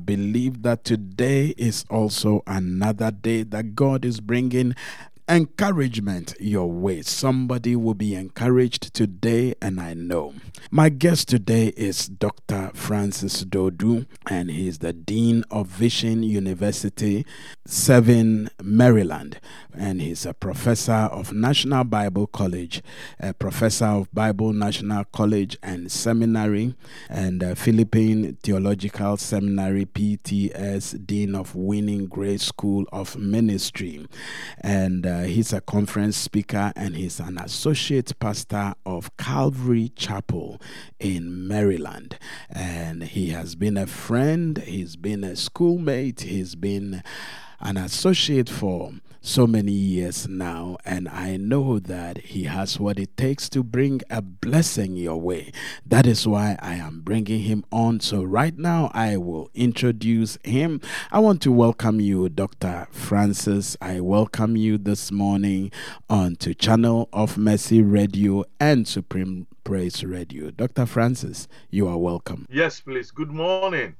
believe that today is also another day that God is bringing encouragement your way. Somebody will be encouraged today, and I know. My guest today is Dr. Francis Dodu, and he's the Dean of Vision University, 7 Maryland, and he's a professor of National Bible College, a professor of Bible National College and Seminary, and Philippine Theological Seminary, PTS, Dean of Winning Grace School of Ministry, and he's a conference speaker, and he's an associate pastor of Calvary Chapel in Maryland. And he has been a friend, he's been a schoolmate, he's been an associate for so many years now, and I know that he has what it takes to bring a blessing your way. That is why I am bringing him on. So right now I will introduce him. I want to welcome you, Dr. Francis. I welcome you this morning on to Channel of Mercy Radio and Supreme Praise Radio. Dr. Francis, you are welcome. Yes, please. Good morning.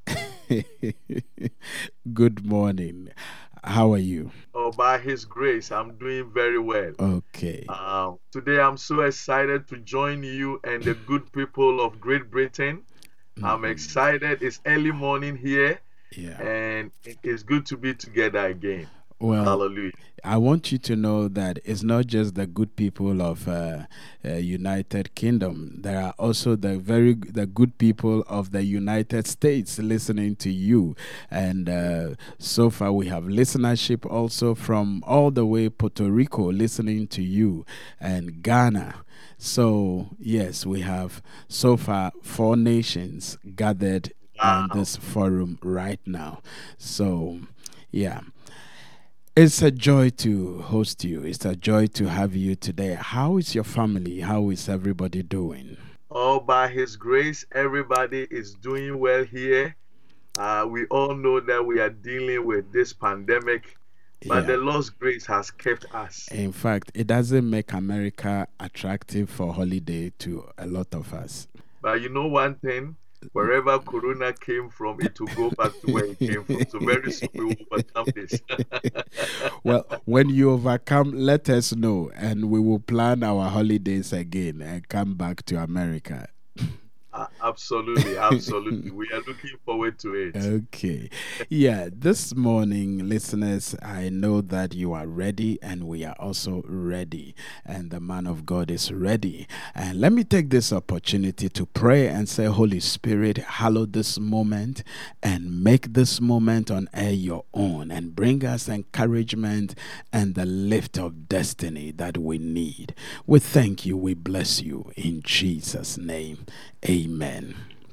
Good morning. How are you? Oh, by His grace, I'm doing very well. Okay. Today, I'm so excited to join you and the good people of Great Britain. I'm excited. It's early morning here, and it's good to be together again. Well, hallelujah. I want you to know that it's not just the good people of United Kingdom. There are also the good people of the United States listening to you. And so far we have listenership also from all the way Puerto Rico listening to you, and Ghana. So, yes, we have so far 4 nations gathered on this forum right now. So, yeah. It's a joy to host you. It's a joy to have you today. How is your family? How is everybody doing? Oh, by His grace, everybody is doing well here. We all know that we are dealing with this pandemic, but the Lord's grace has kept us. In fact, it doesn't make America attractive for holiday to a lot of us. But you know one thing? Wherever Corona came from, it will go back to where it came from. So very soon we will overcome this. Well, when you overcome, let us know, and we will plan our holidays again and come back to America. Absolutely, absolutely. We are looking forward to it. Okay. Yeah, this morning, listeners, I know that you are ready, and we are also ready, and the man of God is ready. And let me take this opportunity to pray and say, Holy Spirit, hallow this moment and make this moment on air your own, and bring us encouragement and the lift of destiny that we need. We thank you, we bless you in Jesus' name. Amen.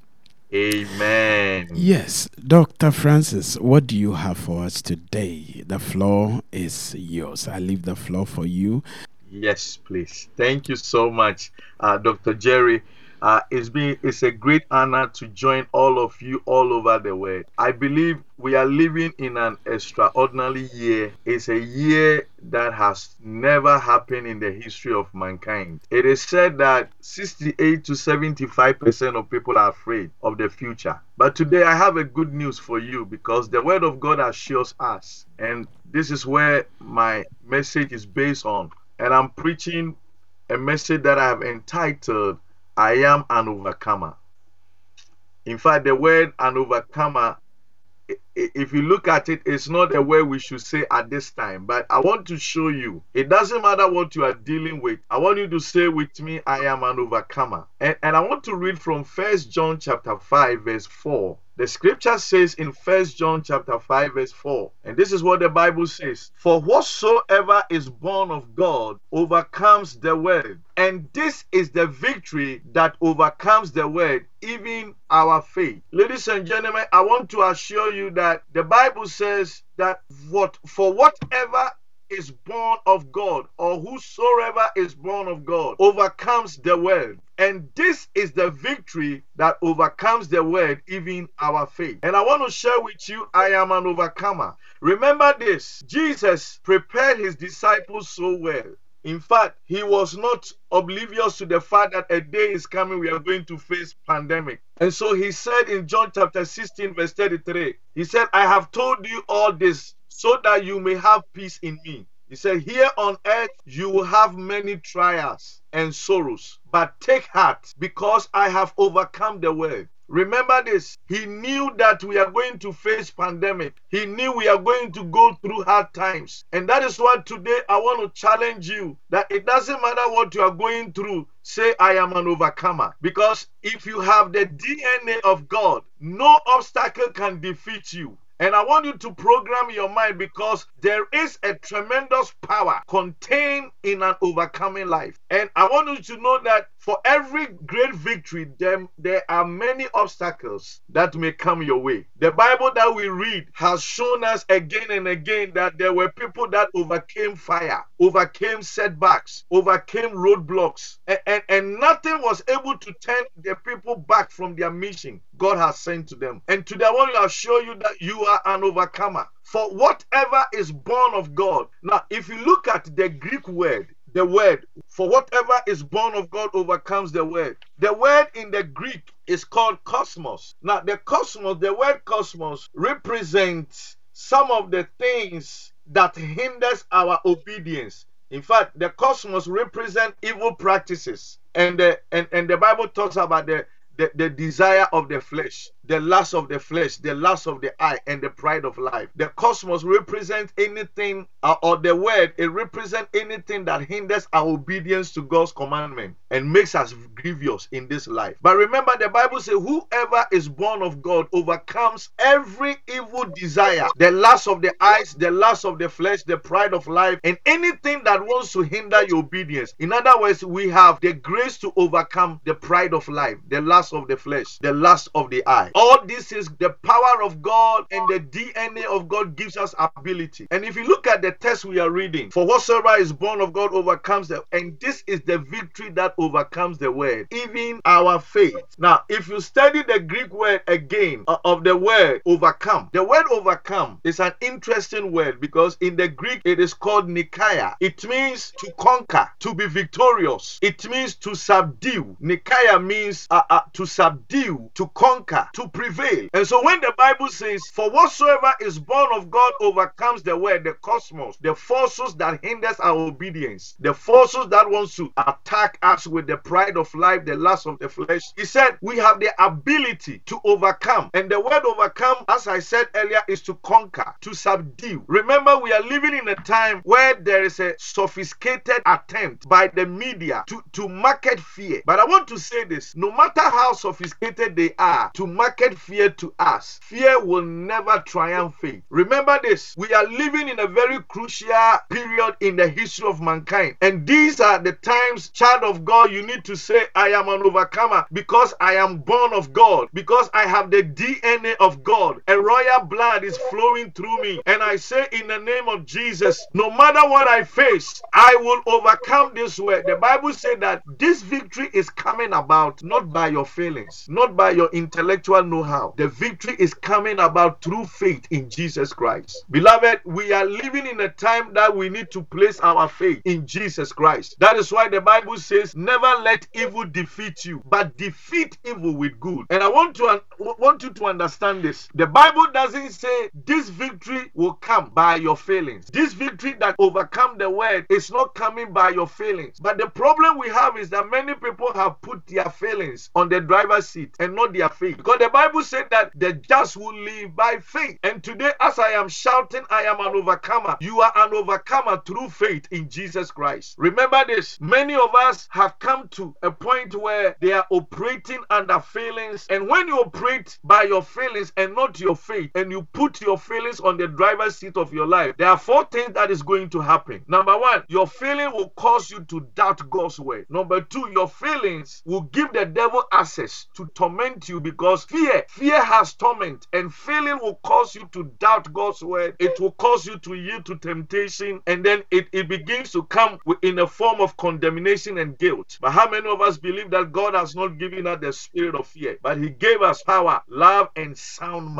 Amen. Yes, Dr. Francis, what do you have for us today? The floor is yours. I leave the floor for you. Yes, please. Thank you so much, Dr. Jerry. It's a great honor to join all of you all over the world. I believe we are living in an extraordinary year. It's a year that has never happened in the history of mankind. It is said that 68 to 75% of people are afraid of the future. But today I have a good news for you, because the word of God assures us, and this is where my message is based on. And I'm preaching a message that I have entitled, I am an overcomer. In fact, the word an overcomer, if you look at it, it's not a word we should say at this time. But I want to show you, it doesn't matter what you are dealing with. I want you to say with me, I am an overcomer. And I want to read from 1 John chapter 5, verse 4. The scripture says in 1 John chapter 5, verse 4, and this is what the Bible says: For whatsoever is born of God overcomes the world. And this is the victory that overcomes the world, even our faith. Ladies and gentlemen, I want to assure you that the Bible says that for whatever is born of God, or whosoever is born of God, overcomes the world. And this is the victory that overcomes the world, even our faith. And I want to share with you, I am an overcomer. Remember this, Jesus prepared his disciples so well. In fact, he was not oblivious to the fact that a day is coming we are going to face pandemic. And so he said in John chapter 16 verse 33, he said, I have told you all this so that you may have peace in me. He said, here on earth you will have many trials and sorrows, but take heart because I have overcome the world. Remember this, he knew that we are going to face pandemic. He knew we are going to go through hard times. And that is why today I want to challenge you that it doesn't matter what you are going through. Say, I am an overcomer. Because if you have the DNA of God, no obstacle can defeat you. And I want you to program your mind because there is a tremendous power contained in an overcoming life. And I want you to know that for every great victory, there are many obstacles that may come your way. The Bible that we read has shown us again and again that there were people that overcame fire, overcame setbacks, overcame roadblocks, and nothing was able to turn the people back from their mission God has sent to them. And today I want to assure you that you are an overcomer. For whatever is born of God. Now, if you look at the Greek word, the word for whatever is born of God overcomes the word. The word in the Greek is called cosmos. Now, the word cosmos represents some of the things that hinders our obedience. In fact, the cosmos represents evil practices, and the Bible talks about the desire of the flesh, the lust of the flesh, the lust of the eye, and the pride of life. The cosmos represents anything, or the word, it represents anything that hinders our obedience to God's commandment and makes us grievous in this life. But remember, the Bible says, whoever is born of God overcomes every evil desire, the lust of the eyes, the lust of the flesh, the pride of life, and anything that wants to hinder your obedience. In other words, we have the grace to overcome the pride of life, the lust of the flesh, the lust of the eye. All this is the power of God, and the DNA of God gives us ability. And if you look at the text we are reading, for whatsoever is born of God overcomes them, and this is the victory that overcomes the world, even our faith. Now, if you study the Greek word again of the word overcome, the word overcome is an interesting word because in the Greek it is called Nikaia. It means to conquer, to be victorious. It means to subdue. Nikaia means to subdue, to conquer, to prevail. And so when the Bible says, for whatsoever is born of God overcomes the world, the cosmos, the forces that hinders our obedience, the forces that wants to attack us with the pride of life, the lust of the flesh, he said we have the ability to overcome. And the word overcome, as I said earlier, is to conquer, to subdue. Remember, we are living in a time where there is a sophisticated attempt by the media to market fear. But I want to say this, no matter how sophisticated they are to market fear to us, fear will never triumph faith. Remember this, we are living in a very crucial period in the history of mankind, and these are the times, child of God, you need to say, I am an overcomer because I am born of God, because I have the DNA of God. A royal blood is flowing through me, and I say in the name of Jesus, no matter what I face, I will overcome this way. The Bible said that this victory is coming about not by your feelings, not by your intellectual know-how. The victory is coming about through faith in Jesus Christ. Beloved, we are living in a time that we need to place our faith in Jesus Christ. That is why the Bible says, never let evil defeat you, but defeat evil with good. And I want you to understand this. The Bible doesn't say this victory will come by your feelings. This victory that overcome the world is not coming by your feelings. But the problem we have is that many people have put their feelings on the driver's seat and not their faith. Because the Bible said that the just will live by faith. And today, as I am shouting, I am an overcomer. You are an overcomer through faith in Jesus Christ. Remember this, many of us have come to a point where they are operating under feelings. And when you operate by your feelings and not your faith, and you put your feelings on the driver's seat of your life, there are four things that is going to happen. Number one, your feeling will cause you to doubt God's word. Number two, your feelings will give the devil access to torment you, because fear has torment, and feeling will cause you to doubt God's word. It will cause you to yield to temptation, and then it begins to come in a form of condemnation and guilt. But how many of us believe that God has not given us the spirit of fear, but He gave us power, love, and sound mind? Beloved,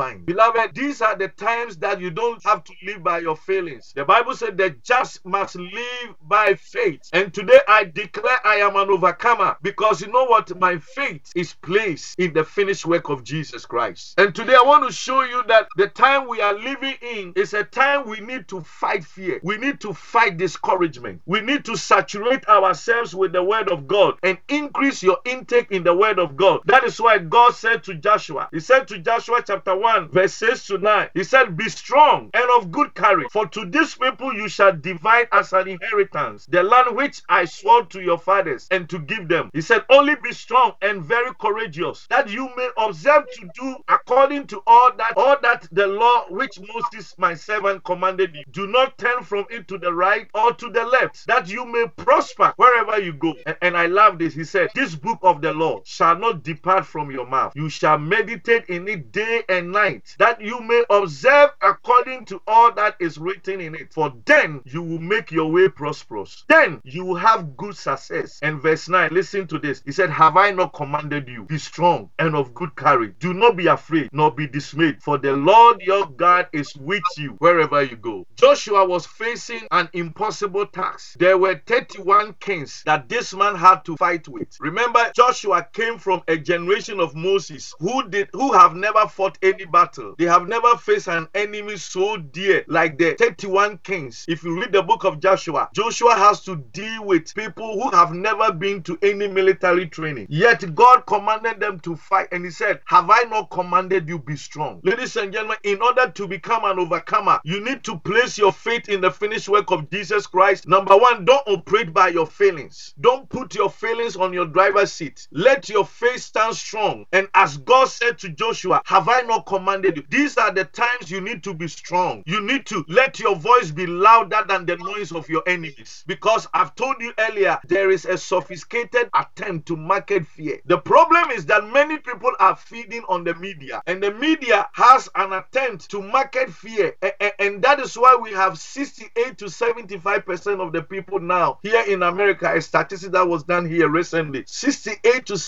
Beloved, these are the times that you don't have to live by your feelings. The Bible said the just must live by faith. And today I declare I am an overcomer, because you know what? My faith is placed in the finished work of Jesus Christ. And today I want to show you that the time we are living in is a time we need to fight fear. We need to fight discouragement. We need to saturate ourselves with the word of God and increase your intake in the word of God. That is why God said to Joshua, he said to Joshua chapter 1 verse 6 to 9, he said, be strong and of good courage, for to this people you shall divide as an inheritance the land which I swore to your fathers and to give them. He said, only be strong and very courageous, that you may observe to do according to all that the law which Moses my servant commanded you. Do not turn from it to the right or to the left, that you may prosper wherever you go. And I love this. He said, this book of the law shall not depart from your mouth. You shall meditate in it day and night, that you may observe according to all that is written in it. For then you will make your way prosperous. Then you will have good success. And verse 9, listen to this. He said, have I not commanded you? Be strong and of good courage. Do not be afraid, nor be dismayed, for the Lord your God is with you wherever you go. Joshua was facing an impossible task. There were 31 kings that this man had to fight with. Remember, Joshua came from a generation of Moses who have never fought any battle. They have never faced an enemy so dear like the 31 kings. If you read the book of Joshua, Joshua has to deal with people who have never been to any military training. Yet God commanded them to fight, and he said, have I not commanded you, be strong? Ladies and gentlemen, in order to become an overcomer, you need to place your faith in the finished work of Jesus Christ. Number one, don't operate by your feelings. Don't put your feelings on your driver's seat. Let your faith stand strong. And as God said to Joshua, have I not commanded you? These are the times you need to be strong. You need to let your voice be louder than the noise of your enemies. Because I've told you earlier, there is a sophisticated attempt to market fear. The problem is that many people are feeding on the media, and the media has an attempt to market fear. And that is why we have 68 to 75% of the people now here in America, a statistic that was done here recently, 68 to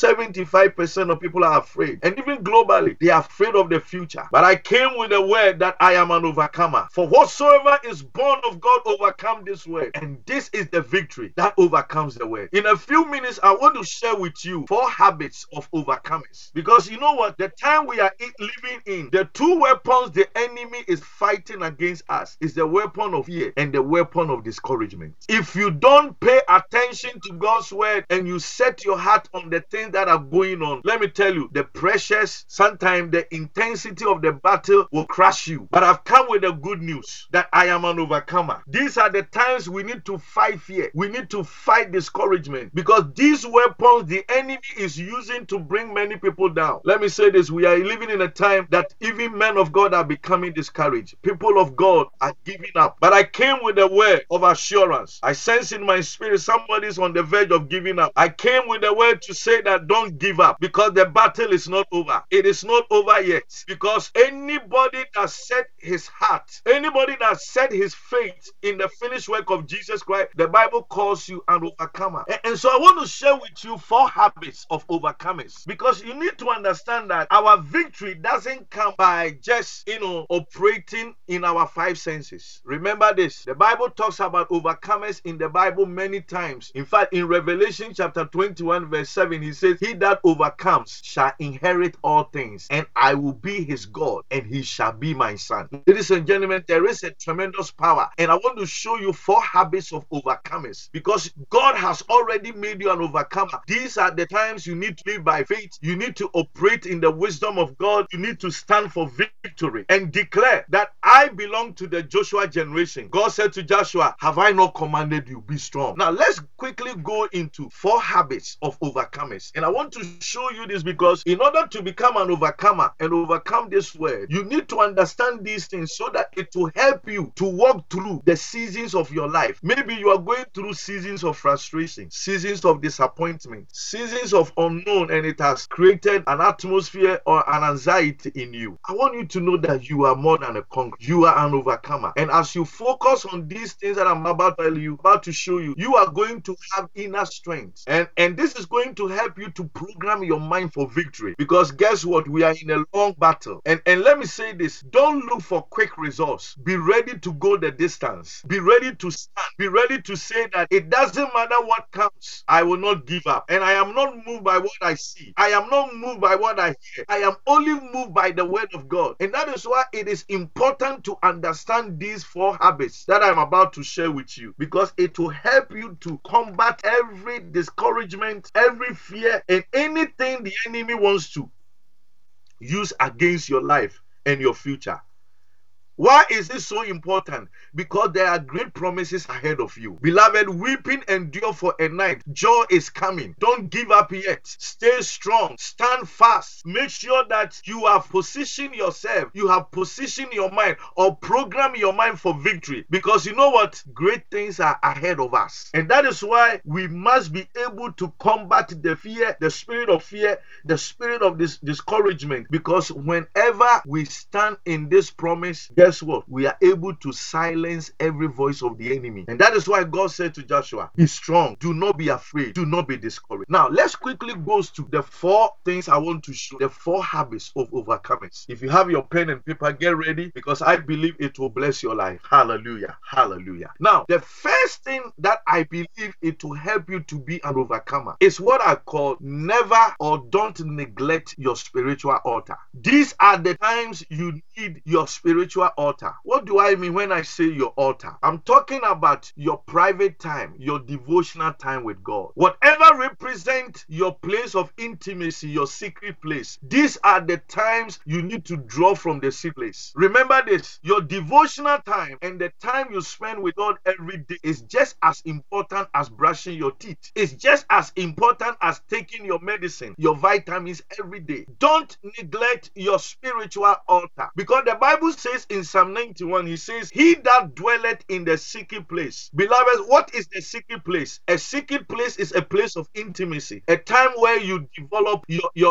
75% of people are afraid. And even globally, they are afraid of the future. But I came with a word that I am an overcomer. For whatsoever is born of God overcome this word. And this is the victory that overcomes the world. In a few minutes, I want to share with you 4 habits of overcomers. Because you know what? The time we are living in, the 2 weapons the enemy is fighting against us is the weapon of fear and the weapon of discouragement. If you don't pay attention to God's word and you set your heart on the things that are going on, let me tell you, the pressures, sometimes the intensity of the battle will crush you. But I've come with the good news that I am an overcomer. These are the times we need to fight fear. We need to fight discouragement, because these weapons the enemy is using to bring many people down. Let me say this, we are living in a time that even men of God are becoming discouraged. People of God are giving up. But I came with a word of assurance. I sense in my spirit somebody's on the verge of giving up. I came with a word to say that don't give up, because the battle is not over. It is not over yet. Because anybody that set his heart, anybody that set his faith in the finished work of Jesus Christ, the Bible calls you an overcomer. And so I want to share with you 4 habits of overcomers, because you need to understand that our victory doesn't come by just, operating in our 5 senses. Remember this, the Bible talks about overcomers in the Bible many times. In fact, in Revelation chapter 21 verse 7, he says, he that overcomes shall inherit all things, and I will be his God, and he shall be my son. Ladies and gentlemen, there is a tremendous power, and I want to show you 4 habits of overcomers, because God has already made you an overcomer. These are the times you need to live by faith. You need to operate in the wisdom of God. You need to stand for victory and declare that I belong to the Joshua generation. God said to Joshua, have I not commanded you? Be strong. Now let's quickly go into 4 habits of overcomers. And I want to show you this because in order to become an overcomer and overcome this word, you need to understand these these things so that it will help you to walk through the seasons of your life. Maybe you are going through seasons of frustration, seasons of disappointment, seasons of unknown, and it has created an atmosphere or an anxiety in you. I want you to know that you are more than a conqueror. You are an overcomer. And as you focus on these things that I'm about to tell you, about to show you, you are going to have inner strength. And this is going to help you to program your mind for victory. Because guess what? We are in a long battle. And let me say this, don't look for quick results. Be ready to go the distance. Be ready to stand. Be ready to say that it doesn't matter what comes, I will not give up. And I am not moved by what I see. I am not moved by what I hear. I am only moved by the word of God. And that is why it is important to understand these 4 habits that I'm about to share with you, because it will help you to combat every discouragement, every fear, and anything the enemy wants to use against your life and your future. Why is this so important? Because there are great promises ahead of you. Beloved, weeping endure for a night. Joy is coming. Don't give up yet. Stay strong. Stand fast. Make sure that you have positioned yourself. You have positioned your mind or program your mind for victory. Because you know what? Great things are ahead of us. And that is why we must be able to combat the fear, the spirit of fear, the spirit of this discouragement. Because whenever we stand in this promise, guess what? We are able to silence every voice of the enemy. And that is why God said to Joshua, be strong. Do not be afraid. Do not be discouraged. Now, let's quickly go to the 4 things I want to show. The 4 habits of overcomers. If you have your pen and paper, get ready, because I believe it will bless your life. Hallelujah. Hallelujah. Now, the first thing that I believe it will help you to be an overcomer is what I call never or don't neglect your spiritual altar. These are the times you need your spiritual altar. What do I mean when I say your altar? I'm talking about your private time, your devotional time with God. Whatever represents your place of intimacy, your secret place, these are the times you need to draw from the secret place. Remember this, your devotional time and the time you spend with God every day is just as important as brushing your teeth. It's just as important as taking your medicine, your vitamins every day. Don't neglect your spiritual altar, because the Bible says in Psalm 91, he says, he that dwelleth in the secret place. Beloved, what is the secret place? A secret place is a place of intimacy, a time where you develop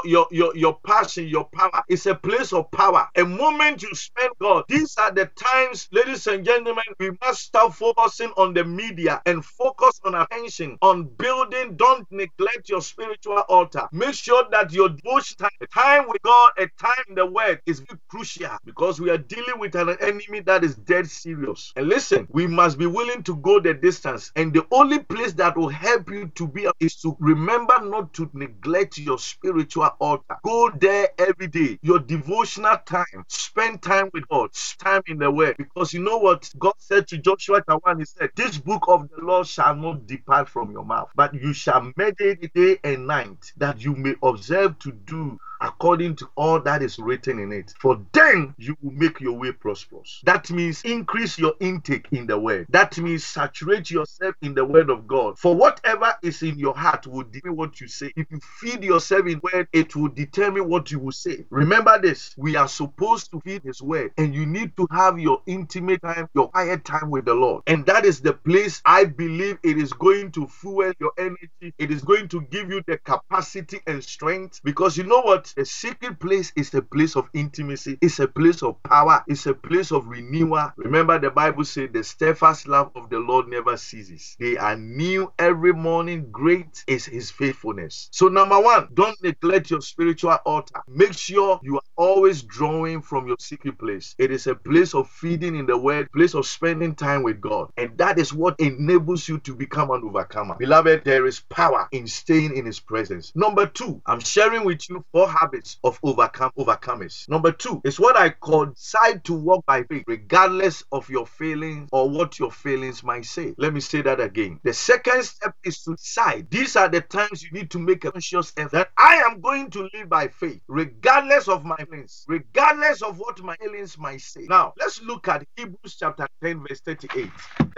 your passion, your power. It's a place of power, a moment you spend God. These are the times, ladies and gentlemen, we must start focusing on the media and focus on attention, on building. Don't neglect your spiritual altar. Make sure that your devotion time, a time with God, a time in the Word is very crucial, because we are dealing with an enemy that is dead serious. And listen, we must be willing to go the distance. And the only place that will help you to be is to remember not to neglect your spiritual altar. Go there every day. Your devotional time. Spend time with God. Time in the Word. Because you know what? God said to Joshua chapter 1, he said, this book of the law shall not depart from your mouth, but you shall meditate it day and night, that you may observe to do according to all that is written in it. For then you will make your way prosperous. That means increase your intake in the word. That means saturate yourself in the word of God. For whatever is in your heart will determine what you say. If you feed yourself in word, it will determine what you will say. Remember this, we are supposed to feed his word, and you need to have your intimate time, your quiet time with the Lord. And that is the place I believe it is going to fuel your energy. It is going to give you the capacity and strength, because you know what? The secret place is a place of intimacy. It's a place of power. It's a place of renewal. Remember, the Bible says the steadfast love of the Lord never ceases. They are new every morning. Great is his faithfulness. So number 1, don't neglect your spiritual altar. Make sure you are always drawing from your secret place. It is a place of feeding in the word, place of spending time with God. And that is what enables you to become an overcomer. Beloved, there is power in staying in his presence. Number 2, I'm sharing with you 4 habits of overcomers. Number 2 is what I call decide to walk by faith, regardless of your feelings or what your feelings might say. Let me say that again. The second step is to decide. These are the times you need to make a conscious effort that I am going to live by faith, regardless of my feelings, regardless of what my feelings might say. Now, let's look at Hebrews chapter 10, verse 38.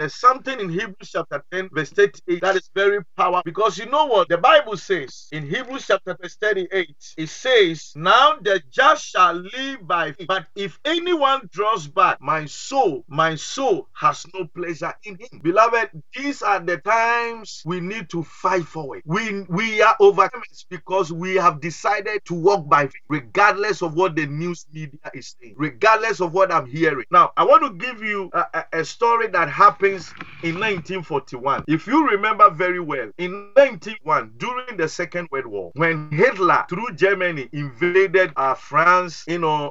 there's something in Hebrews chapter 10, verse 38 that is very powerful. Because you know what? The Bible says in Hebrews chapter verse 38, it says, now the just shall live by faith. But if anyone draws back, my soul has no pleasure in him. Beloved, these are the times we need to fight forward. We are overcomers because we have decided to walk by faith, regardless of what the news media is saying, regardless of what I'm hearing. Now, I want to give you a story that happens in 1941. If you remember very well, in 1941, during the Second World War, when Hitler, through Germany, invaded France,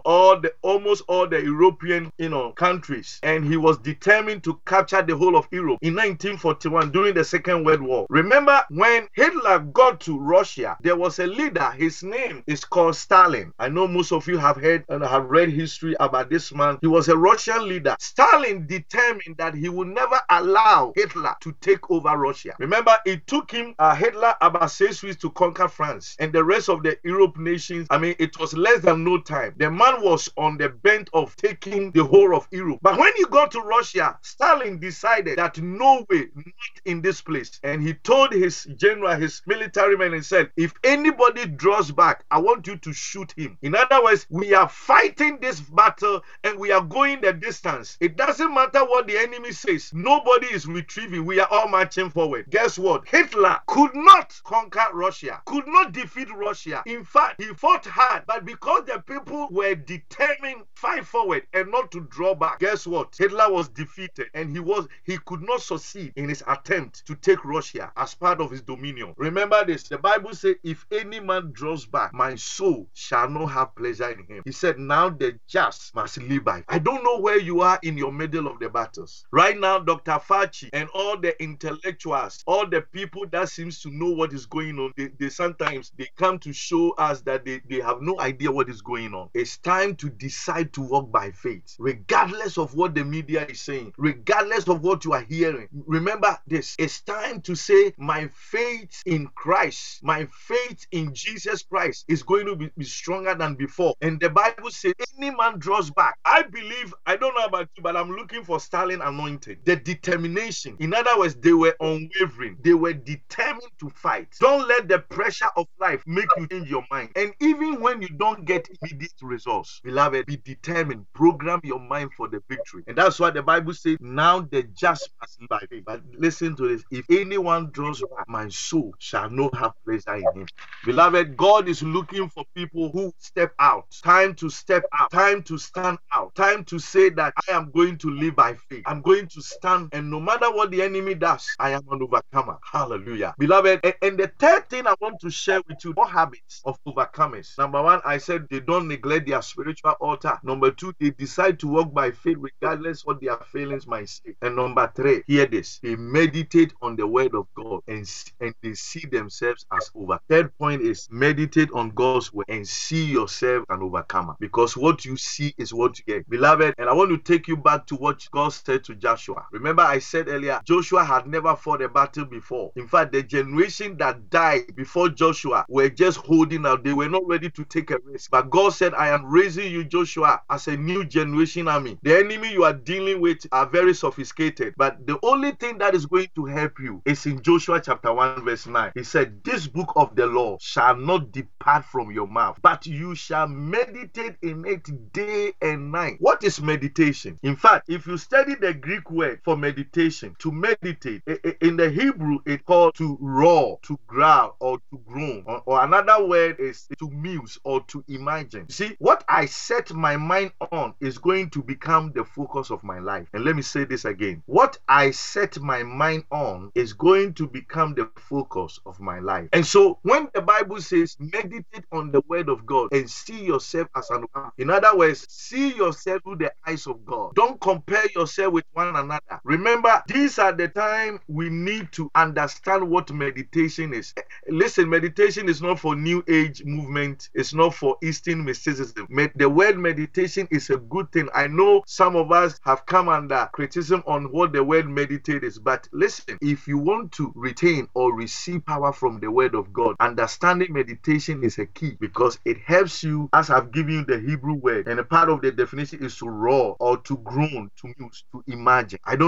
almost all the European, countries, and he was determined to capture the whole of Europe in 1941 during the Second World War. Remember, when Hitler got to Russia, there was a leader. His name is called Stalin. I know most of you have heard and have read history about this man. He was a Russian leader. Stalin determined that he would never allow Hitler to take over Russia. Remember, it took him, Hitler, about 6 weeks to conquer France and the rest of the Europe nations. I mean, it was less than no time. The man was on the bent of taking the whole of Europe. But when he got to Russia, Stalin decided that no way, not in this place. And he told his general, his military men, and said, if anybody draws back, I want you to shoot him. In other words, we are fighting this battle and we are going the distance. It doesn't matter what the enemy says. Nobody is retrieving. We are all marching forward. Guess what? Hitler could not conquer Russia, could not defeat Russia. In fact, he fought hard, but because the people were determined, fight forward and not to draw back, guess what? Hitler was defeated and he could not succeed in his attempt to take Russia as part of his dominion. Remember this, the Bible says, if any man draws back, my soul shall not have pleasure in him. He said, now the just must live by. I don't know where you are in your middle of the battles. Right now, Dr. Fauci and all the intellectuals, all the people that seems to know what is going on, they sometimes they come to show us that they have no idea what is going on. It's time to decide to walk by faith, regardless of what the media is saying, regardless of what you are hearing. Remember this, it's time to say, my faith in Christ, my faith in Jesus Christ is going to be stronger than before. And the Bible says, any man draws back. I believe, I don't know about you, but I'm looking for Stalin anointing. The determination. In other words, they were unwavering. They were determined to fight. Don't let the pressure of life make you change your mind. And even when you don't get immediate results, beloved, be determined. Program your mind for the victory. And that's why the Bible says, now the just must live by faith. But listen to this. If anyone draws back, my soul shall not have pleasure in him. Beloved, God is looking for people who step out. Time to step out. Time to stand out. Time to say that I am going to live by faith. I'm going to stand, and no matter what the enemy does, I am an overcomer. Hallelujah. Beloved, and the third thing I want to share with you, what habits of overcomers. Number one, I said they don't neglect their spiritual altar. Number two, they decide to walk by faith regardless what their failings might say. And number three, hear this, they meditate on the word of God and they see themselves as over. Third point is meditate on God's word and see yourself an overcomer, because what you see is what you get. Beloved, and I want to take you back to what God said to Joshua. Remember, I said earlier, Joshua had never fought a battle before. In fact, the generation that died before Joshua were just holding out. They were not ready to take a risk. But God said, I am raising you, Joshua, as a new generation army. The enemy you are dealing with are very sophisticated, but the only thing that is going to help you is in Joshua chapter 1 verse 9. He said, this book of the law shall not depart from your mouth, but you shall meditate in it day and night. What is meditation? In fact, if you study the Greek word for meditation, to meditate, in the Hebrew, it's called to roar, to growl, or to groan. Or another word is to muse or to imagine. See, what I set my mind on is going to become the focus of my life. And let me say this again. What I set my mind on is going to become the focus of my life. And so when the Bible says meditate on the word of God and see yourself as an overcomer, in other words, see yourself through the eyes of God. Don't compare yourself with one another. Remember, these are the time we need to understand what meditation is. Listen, meditation is not for New Age movement. It's not for Eastern mysticism. The word meditation is a good thing. I know some of us have come under criticism on what the word meditate is, but listen, if you want to retain or receive power from the word of God, understanding meditation is a key, because it helps you, as I've given you the Hebrew word, and a part of the definition is to roar or to groan, to muse, to imagine. I don't know about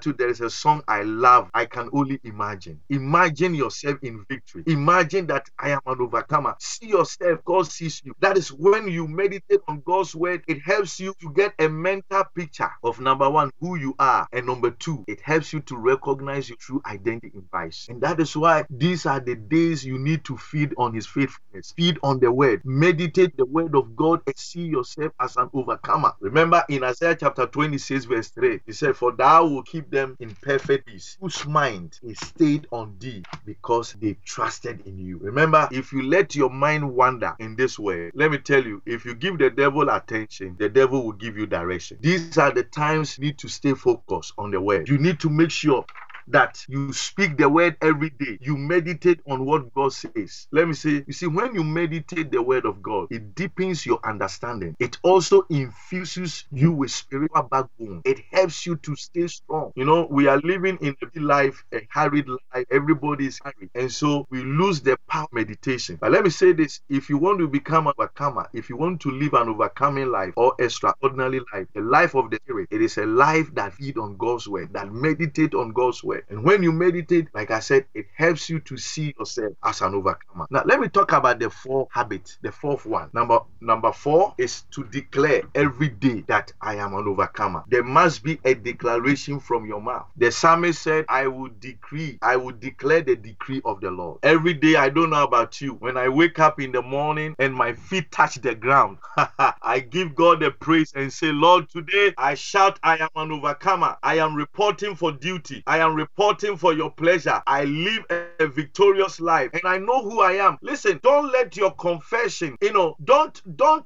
Matthew, there is a song I love. I can only imagine. Imagine yourself in victory. Imagine that I am an overcomer. See yourself, God sees you. That is when you meditate on God's word, it helps you to get a mental picture of number one, who you are, and number two, it helps you to recognize your true identity in Christ. And that is why these are the days you need to feed on his faithfulness, feed on the word, meditate the word of God, and see yourself as an overcomer. Remember in Isaiah chapter 26 verse 3, he said, for thou will keep them in perfect peace, whose mind is stayed on thee, because they trusted in you. Remember, if you let your mind wander in this way, let me tell you, if you give the devil attention, the devil will give you direction. These are the times you need to stay focused on the word. You need to make sure that you speak the word every day. You meditate on what God says. Let me say, you see, when you meditate the word of God, it deepens your understanding. It also infuses you with spiritual backbone. It helps you to stay strong. You know, we are living in a life, a hurried life. Everybody is hurried. And so we lose the power of meditation. But let me say this, if you want to become an overcomer, if you want to live an overcoming life or extraordinary life, the life of the Spirit, it is a life that feeds on God's word, that meditate on God's word. And when you meditate, like I said, it helps you to see yourself as an overcomer. Now, let me talk about the 4 habits. The 4th one. Number 4 is to declare every day that I am an overcomer. There must be a declaration from your mouth. The psalmist said, I will declare the decree of the Lord. Every day, I don't know about you, when I wake up in the morning and my feet touch the ground, I give God the praise and say, Lord, today I shout, I am an overcomer. I am reporting for duty. I am reporting for your pleasure. I live a victorious life and I know who I am. Listen, don't let your confession, don't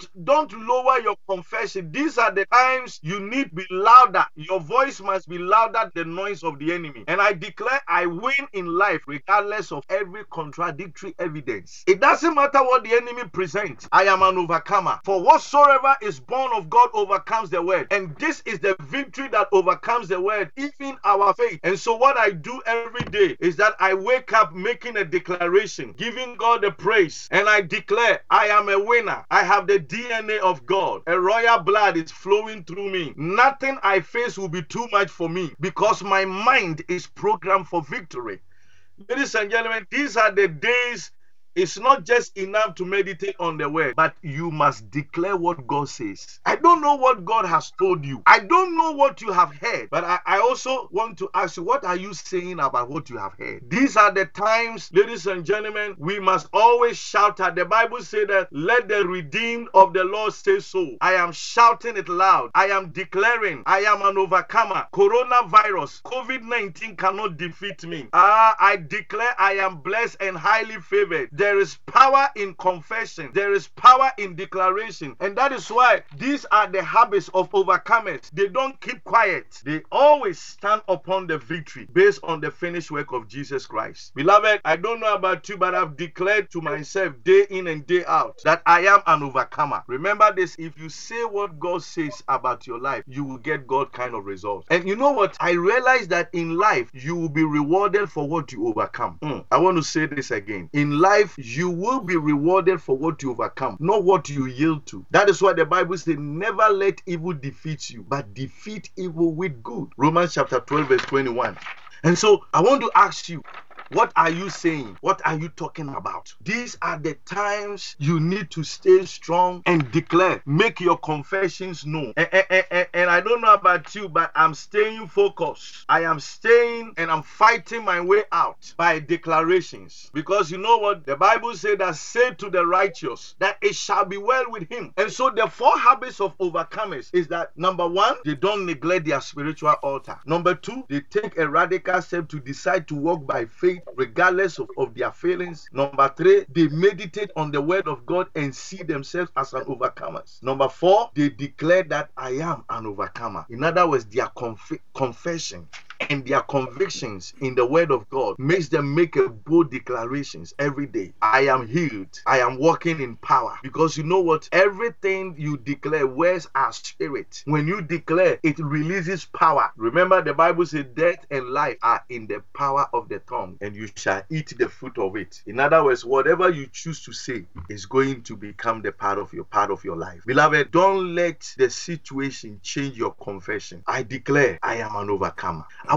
lower your confession. These are the times you need to be louder. Your voice must be louder than the noise of the enemy. And I declare I win in life regardless of every contradictory evidence. It doesn't matter what the enemy presents. I am an overcomer. For whatsoever is born of God overcomes the world. And this is the victory that overcomes the world, even our faith. And so what I do every day is that I wake up making a declaration, giving God the praise, and I declare I am a winner. I have the DNA of God. A royal blood is flowing through me. Nothing I face will be too much for me because my mind is programmed for victory. Ladies and gentlemen, these are the days. It's not just enough to meditate on the word, but you must declare what God says. I don't know what God has told you. I don't know what you have heard, but I also want to ask you, what are you saying about what you have heard? These are the times, ladies and gentlemen, we must always shout at. The Bible says that, let the redeemed of the Lord say so. I am shouting it loud. I am declaring I am an overcomer. Coronavirus, COVID-19 cannot defeat me. I declare I am blessed and highly favored. There is power in confession. There is power in declaration. And that is why these are the habits of overcomers. They don't keep quiet. They always stand upon the victory based on the finished work of Jesus Christ. Beloved, I don't know about you, but I've declared to myself day in and day out that I am an overcomer. Remember this, if you say what God says about your life, you will get God kind of results. And you know what? I realize that in life, you will be rewarded for what you overcome. I want to say this again. In life, you will be rewarded for what you overcome, not what you yield to. That is why the Bible says, never let evil defeat you, but defeat evil with good. Romans chapter 12 verse 21. And so I want to ask you, what are you saying? What are you talking about? These are the times you need to stay strong and declare. Make your confessions known. And I don't know about you, but I'm staying focused. I am staying and I'm fighting my way out by declarations. Because you know what? The Bible said that say to the righteous that it shall be well with him. And so the 4 habits of overcomers is that, number 1, they don't neglect their spiritual altar. Number 2, they take a radical step to decide to walk by faith regardless of their feelings. Number 3, they meditate on the word of God and see themselves as an overcomers. Number 4, they declare that I am an overcomer. In other words, their confession and their convictions in the word of God makes them make a bold declarations every day. I am healed. I am walking in power. Because you know what? Everything you declare wears our spirit. When you declare, it releases power. Remember, the Bible says death and life are in the power of the tongue, and you shall eat the fruit of it. In other words, whatever you choose to say is going to become the part of your life. Beloved, don't let the situation change your confession. I declare I am an overcomer. I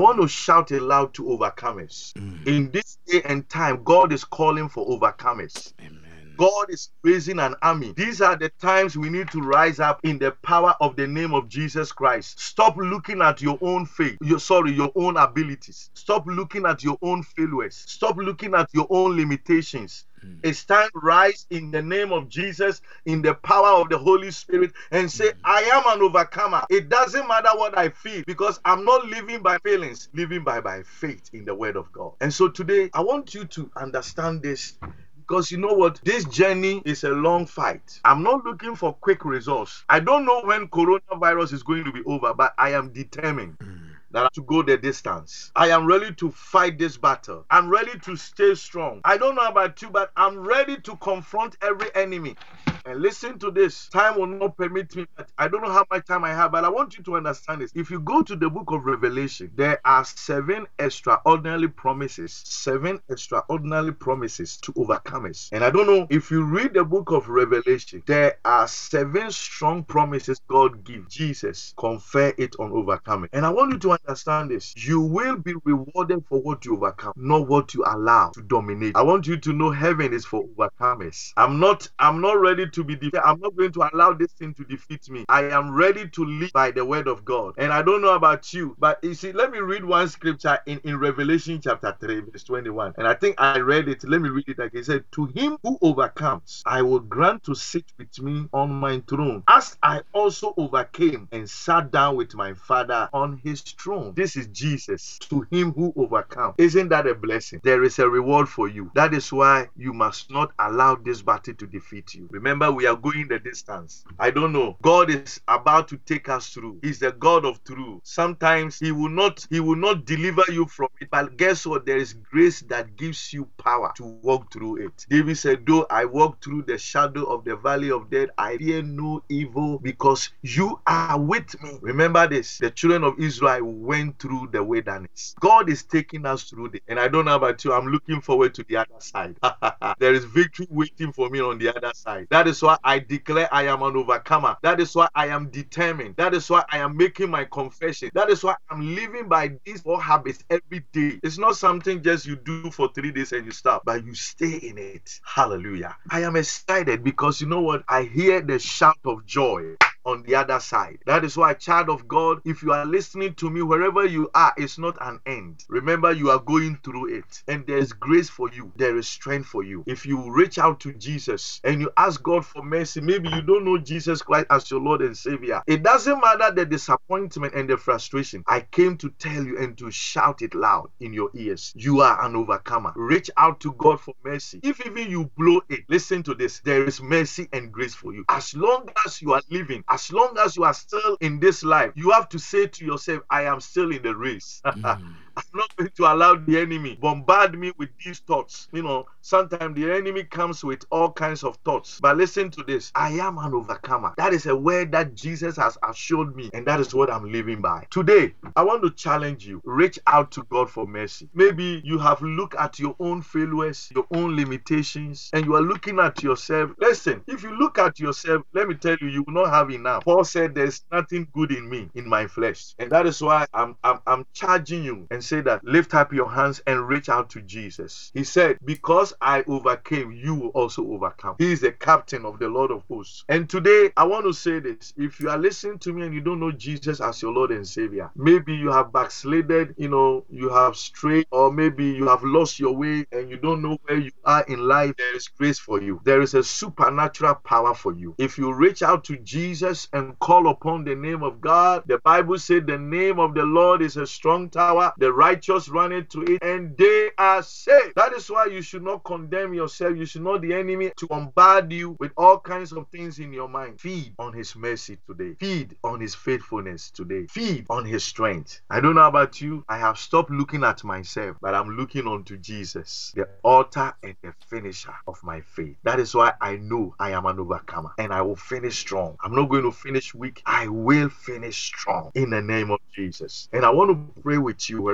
want to shout aloud to overcomers. In this day and time, God is calling for overcomers. Amen. God is raising an army. These are the times we need to rise up in the power of the name of Jesus Christ. Stop looking at your own faith, your own abilities. Stop looking at your own failures. Stop looking at your own limitations. It's time to rise in the name of Jesus, in the power of the Holy Spirit, and say, I am an overcomer. It doesn't matter what I feel, because I'm not living by feelings, living by faith in the word of God. And so today, I want you to understand this, because you know what? This journey is a long fight. I'm not looking for quick results. I don't know when coronavirus is going to be over, but I am determined that I have to go the distance. I am ready to fight this battle. I'm ready to stay strong. I don't know about you, but I'm ready to confront every enemy. And listen to this. Time will not permit me. I don't know how much time I have, but I want you to understand this. If you go to the book of Revelation, there are 7 extraordinary promises. 7 extraordinary promises to overcomers. And I don't know, if you read the book of Revelation, there are 7 strong promises God gives. Jesus confer it on overcomers. And I want you to understand this. You will be rewarded for what you overcome, not what you allow to dominate. I want you to know heaven is for overcomers. I'm not ready to be defeated. I'm not going to allow this thing to defeat me. I am ready to live by the word of God. And I don't know about you, but you see, let me read one scripture in Revelation chapter 3, verse 21. And I think I read it. Let me read it again. It said, to him who overcomes, I will grant to sit with me on my throne, as I also overcame and sat down with my Father on his throne. This is Jesus. To him who overcomes. Isn't that a blessing? There is a reward for you. That is why you must not allow this battle to defeat you. Remember, we are going the distance. I don't know. God is about to take us through. He's the God of truth. Sometimes he will not deliver you from it. But guess what? There is grace that gives you power to walk through it. David said, though I walk through the shadow of the valley of death, I fear no evil, because you are with me. Remember this. The children of Israel went through the wilderness. God is taking us through it. And I don't know about you. I'm looking forward to the other side. There is victory waiting for me on the other side. That is why I declare I am an overcomer. That is why I am determined. That is why I am making my confession. That is why I'm living by these 4 habits every day. It's not something just you do for 3 days and you stop, but you stay in it. Hallelujah. I am excited because you know what? I hear the shout of joy on the other side. That is why, child of God, if you are listening to me, wherever you are, it's not an end. Remember, you are going through it, and there is grace for you. There is strength for you. If you reach out to Jesus and you ask God for mercy, maybe you don't know Jesus Christ as your Lord and Savior. It doesn't matter the disappointment and the frustration. I came to tell you and to shout it loud in your ears. You are an overcomer. Reach out to God for mercy. If even you blow it, listen to this. There is mercy and grace for you. As long as you are living, as long as you are still in this life, you have to say to yourself, I am still in the race. I'm not going to allow the enemy bombard me with these thoughts. You know, sometimes the enemy comes with all kinds of thoughts. But listen to this. I am an overcomer. That is a word that Jesus has assured me, and that is what I'm living by. Today, I want to challenge you. Reach out to God for mercy. Maybe you have looked at your own failures, your own limitations, and you are looking at yourself. Listen, if you look at yourself, let me tell you, you will not have enough. Paul said, there's nothing good in me, in my flesh. And that is why I'm charging you and say that lift up your hands and reach out to Jesus. He said, because I overcame, you will also overcome. He is the captain of the Lord of hosts. And today, I want to say this. If you are listening to me and you don't know Jesus as your Lord and Savior, maybe you have backslided, you have strayed, or maybe you have lost your way and you don't know where you are in life, there is grace for you. There is a supernatural power for you. If you reach out to Jesus and call upon the name of God, the Bible said the name of the Lord is a strong tower. The righteous run into it and they are saved. That is why you should not condemn yourself. You should not the enemy to bombard you with all kinds of things in your mind. Feed on his mercy today. Feed on his faithfulness today. Feed on his strength. I don't know about you. I have stopped looking at myself, but I'm looking unto Jesus, the author and the finisher of my faith. That is why I know I am an overcomer and I will finish strong. I'm not going to finish weak. I will finish strong in the name of Jesus. And I want to pray with you wherever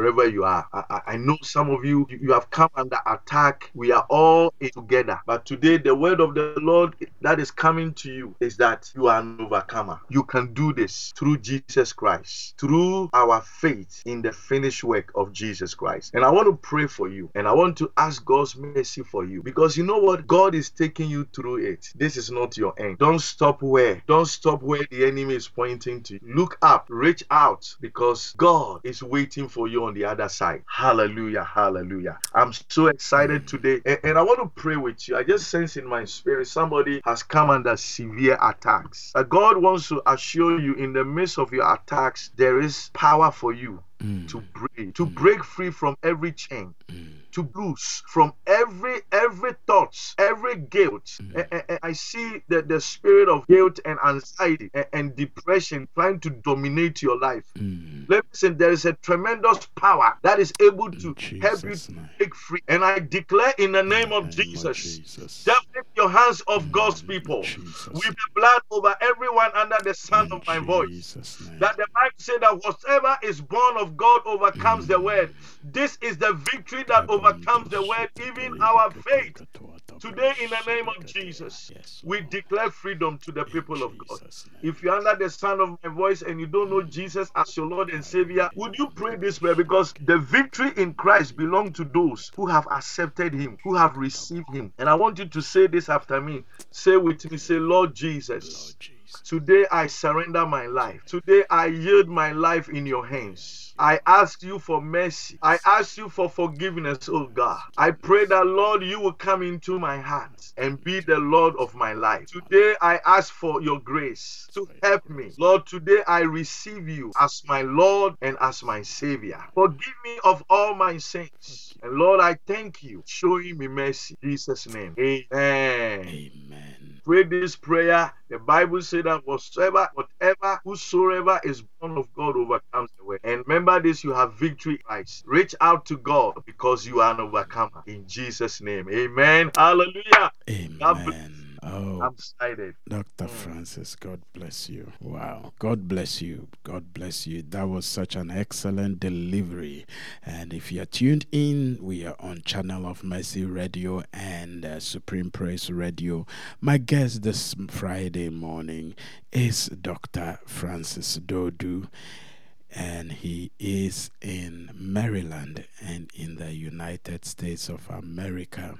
wherever you are. I know some of you, you have come under attack. We are all in together. But today, the word of the Lord that is coming to you is that you are an overcomer. You can do this through Jesus Christ, through our faith in the finished work of Jesus Christ. And I want to pray for you, and I want to ask God's mercy for you, because you know what? God is taking you through it. This is not your end. Don't stop where the enemy is pointing to. Look up, reach out, because God is waiting for you on the other side. Hallelujah, hallelujah. I'm so excited today, and I want to pray with you. I just sense in my spirit somebody has come under severe attacks. God wants to assure you, in the midst of your attacks, there is power for you to break free from every chain, to loose from every thoughts, every guilt. I see that the spirit of guilt and anxiety and depression trying to dominate your life. Listen, there is a tremendous power that is able to help you to break free. And I declare in the name of Jesus, just lift your hands off God's people with the blood over everyone under the sound of my voice. That the Bible said that whatever is born of God overcomes the word. This is the victory that overcomes the word, even our faith. Today, in the name of Jesus, we declare freedom to the people of God. If you're under the sound of my voice and you don't know Jesus as your Lord and Savior, would you pray this prayer? Because the victory in Christ belongs to those who have accepted Him, who have received Him. And I want you to say this after me. Say with me, say, Lord Jesus, today I surrender my life. Today I yield my life in your hands. I ask you for mercy. I ask you for forgiveness, oh God. I pray that, Lord, you will come into my heart and be the Lord of my life. Today I ask for your grace to help me. Lord, today I receive you as my Lord and as my Savior. Forgive me of all my sins. And Lord, I thank you for showing me mercy. In Jesus' name. Amen. Amen. Pray this prayer. The Bible said that whosoever is born of God overcomes the world. And remember this, you have victory in Christ. Reach out to God because you are an overcomer. In Jesus' name. Amen. Hallelujah. Amen. Oh, I'm excited. Dr. Francis, God bless you. Wow. God bless you. God bless you. That was such an excellent delivery. And if you are tuned in, we are on Channel of Mercy Radio and Supreme Praise Radio. My guest this Friday morning is Dr. Francis Dodu. And he is in Maryland and in the United States of America.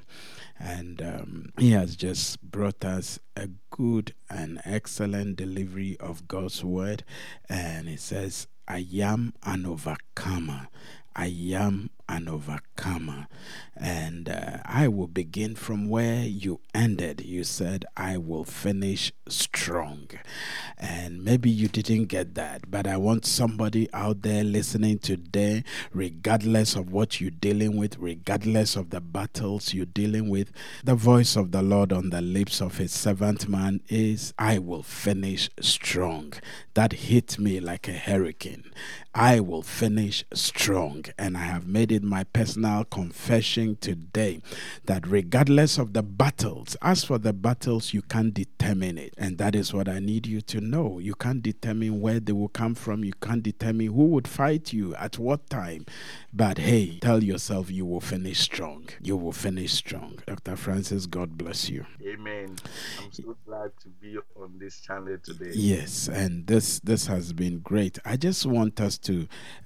And he has just brought us a good and excellent delivery of God's word. And it says, I am an overcomer. I am an overcomer. And I will begin from where you ended. You said, I will finish strong. And maybe you didn't get that, but I want somebody out there listening today, regardless of what you're dealing with, regardless of the battles you're dealing with, the voice of the Lord on the lips of his servant man is, I will finish strong. That hit me like a hurricane. I will finish strong. And I have made it my personal confession today that regardless of the battles, as for the battles, you can't determine it. And that is what I need you to know. You can't determine where they will come from. You can't determine who would fight you at what time. But hey, tell yourself you will finish strong. You will finish strong. Dr. Francis, God bless you. Amen. I'm so glad to be on this channel today. Yes, and this has been great. I just want us to,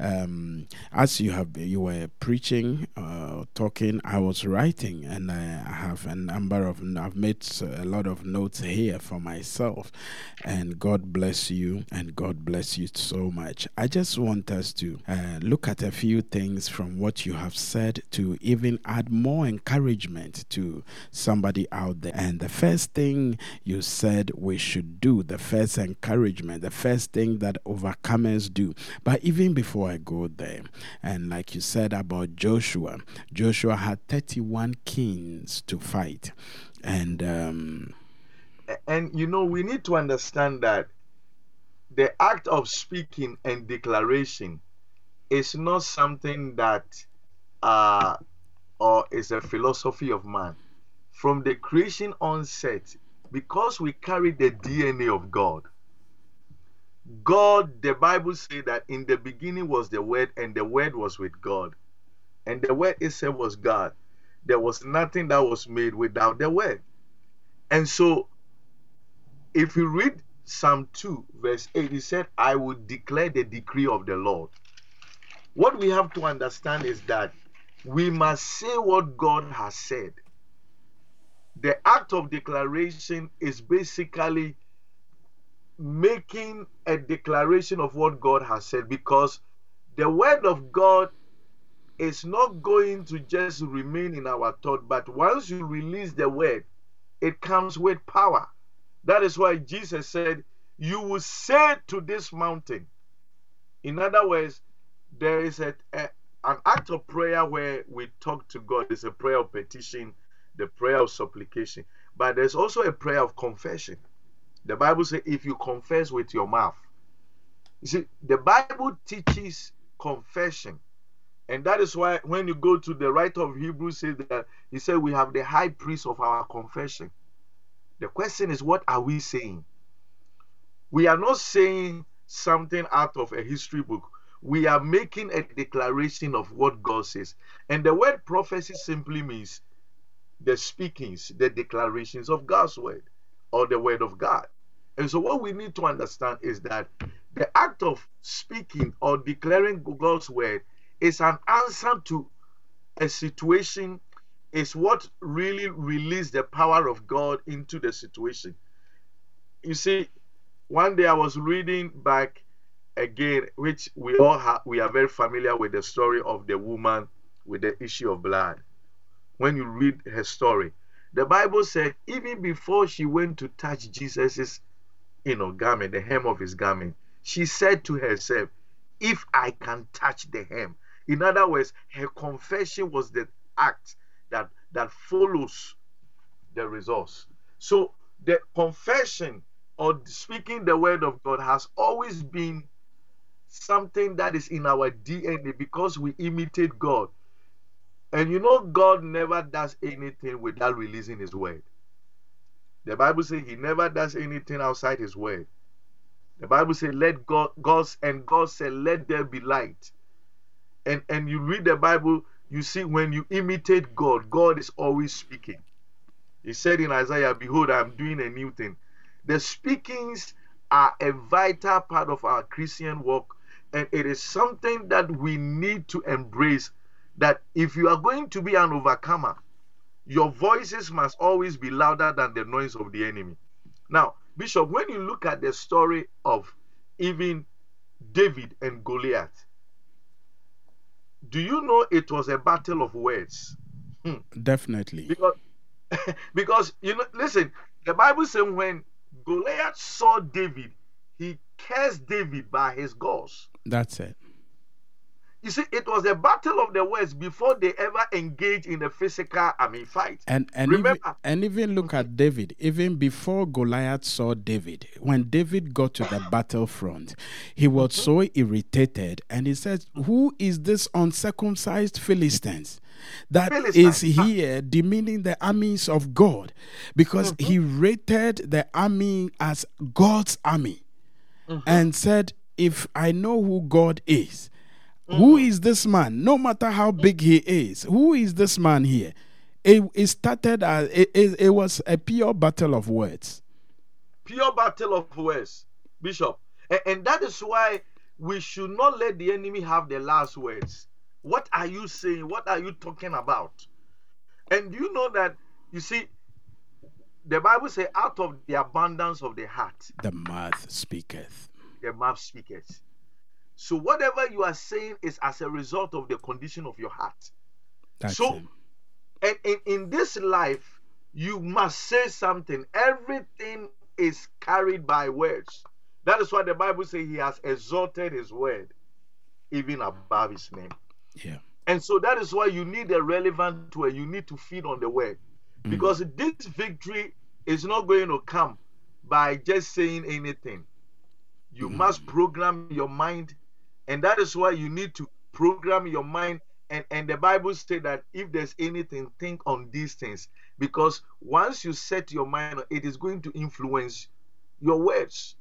as you were preaching, talking, I was writing, and I have I've made a lot of notes here for myself. And God bless you, and God bless you so much. I just want us to look at a few things from what you have said to even add more encouragement to somebody out there. And the first thing you said we should do, the first encouragement, the first thing that overcomers do. But even before I go there, and like you said about Joshua had 31 kings to fight. And you know, we need to understand that the act of speaking and declaration is not something that or is a philosophy of man. From the creation onset, because we carry the DNA of God, God, the Bible says that in the beginning was the Word, and the Word was with God, and the Word itself was God. There was nothing that was made without the Word. And so, if you read Psalm 2, verse 8, he said, I will declare the decree of the Lord. What we have to understand is that we must say what God has said. The act of declaration is basically making a declaration of what God has said, because the word of God is not going to just remain in our thought, but once you release the word, it comes with power. That is why Jesus said, you will say to this mountain. In other words, there is an act of prayer where we talk to God. It's a prayer of petition, the prayer of supplication, but there's also a prayer of confession. The Bible says, if you confess with your mouth. You see, the Bible teaches confession. And that is why when you go to the writer of Hebrews, says that he said we have the high priest of our confession. The question is, what are we saying? We are not saying something out of a history book. We are making a declaration of what God says. And the word prophecy simply means the speakings, the declarations of God's word, or the word of God. And so what we need to understand is that the act of speaking or declaring God's word is an answer to a situation, is what really released the power of God into the situation. You see, one day I was reading back again, which we are very familiar with the story of the woman with the issue of blood. When you read her story, the Bible said even before she went to touch Jesus's garment, the hem of his garment, she said to herself, if I can touch the hem. In other words, her confession was the act that follows the results. So the confession or speaking the word of God has always been something that is in our DNA, because we imitate God. And you know, God never does anything without releasing his word. The Bible says he never does anything outside his word. The Bible says, let God said, let there be light. And you read the Bible, you see, when you imitate God, God is always speaking. He said in Isaiah, behold, I am doing a new thing. The speakings are a vital part of our Christian walk, and it is something that we need to embrace, that if you are going to be an overcomer, your voices must always be louder than the noise of the enemy. Now, Bishop, when you look at the story of even David and Goliath, do you know it was a battle of words? Definitely. Because listen, the Bible says when Goliath saw David, he cursed David by his gods. That's it. You see, it was a battle of the words before they ever engaged in a physical, fight. And even look at David. Even before Goliath saw David, when David got to the battlefront, he was so irritated, and he said, "Who is this uncircumcised Philistines that is here demeaning the armies of God?" Because he rated the army as God's army, and said, "If I know who God is, who is this man? No matter how big he is, who is this man here?" It started as it was a pure battle of words. Pure battle of words, Bishop. And that is why we should not let the enemy have the last words. What are you saying? What are you talking about? And you know that, you see, the Bible says, out of the abundance of the heart, the mouth speaketh. The mouth speaketh. So whatever you are saying is as a result of the condition of your heart. That's so, it. And in this life, you must say something. Everything is carried by words. That is why the Bible says he has exalted his word even above his name. Yeah. And so that is why you need a relevant word. You need to feed on the word. Because this victory is not going to come by just saying anything. You must program your mind. And that is why you need to program your mind. And the Bible says that if there's anything, think on these things. Because once you set your mind, it is going to influence your words.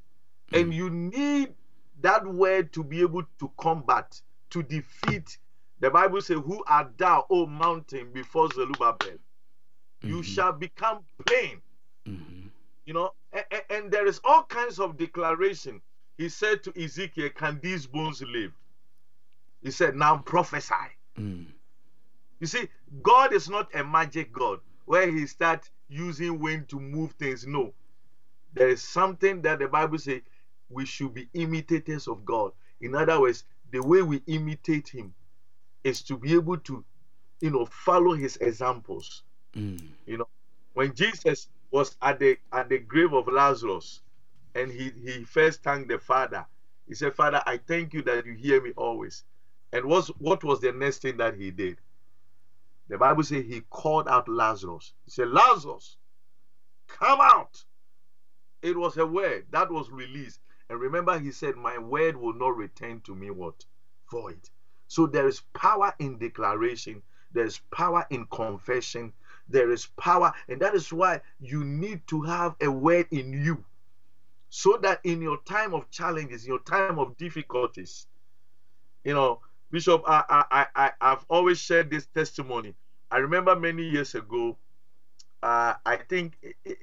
And you need that word to be able to combat, to defeat. The Bible says, who art thou, O mountain, before Zerubbabel? You shall become plain. You know, and there is all kinds of declaration. He said to Ezekiel, can these bones live? He said, now prophesy. You see, God is not a magic God where he starts using wind to move things. No. There is something that the Bible says we should be imitators of God. In other words, the way we imitate him is to be able to, follow his examples. When Jesus was at the grave of Lazarus, and he first thanked the Father, he said, Father, I thank you that you hear me always. And what was the next thing that he did? The Bible says he called out Lazarus. He said, Lazarus, come out. It was a word that was released. And remember, he said, my word will not return to me what? Void. So there is power in declaration. There is power in confession. There is power. And that is why you need to have a word in you. So that in your time of challenges, in your time of difficulties, Bishop, I've always shared this testimony. I remember many years ago, I think